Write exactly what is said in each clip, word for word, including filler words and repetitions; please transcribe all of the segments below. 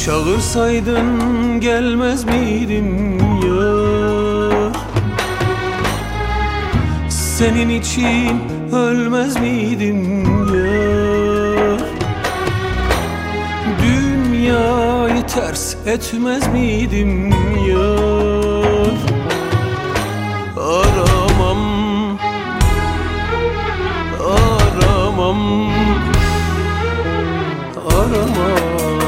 Çağırsaydın gelmez miydim yar? Senin için ölmez miydim yar? Dünyayı ters etmez miydim yar? Aramam, aramam, aramam.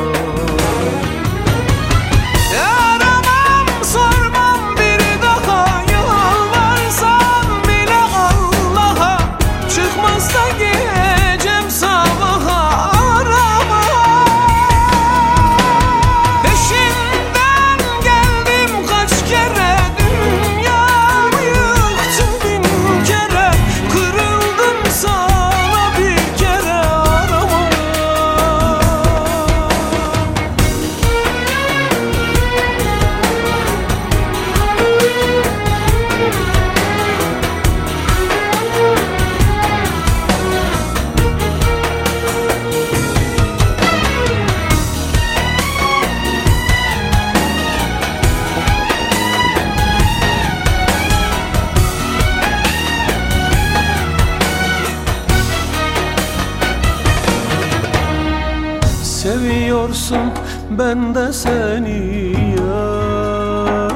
Seviyorsun ben de seni yar.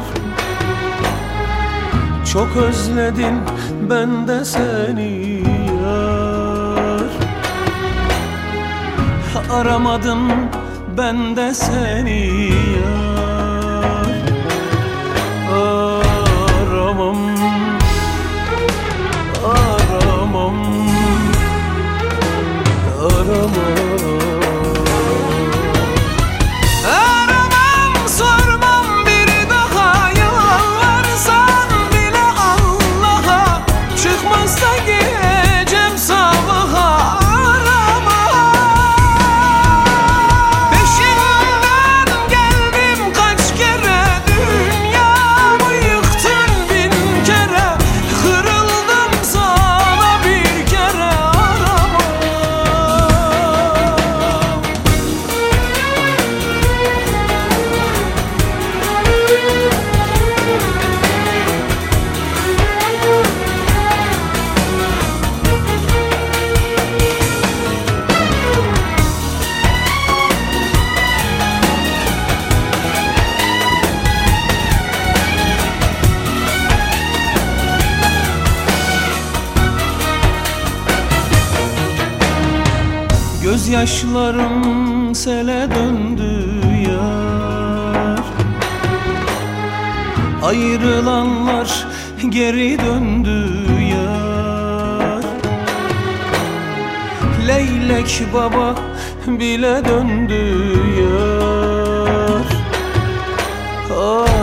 Çok özledim ben de seni yar. Aramadım ben de seni yar. Aramam, aramam, aramam. Gözyaşlarım sele döndü yar. Ayrılanlar geri döndü yar. Leylek baba bile döndü yar. Ah.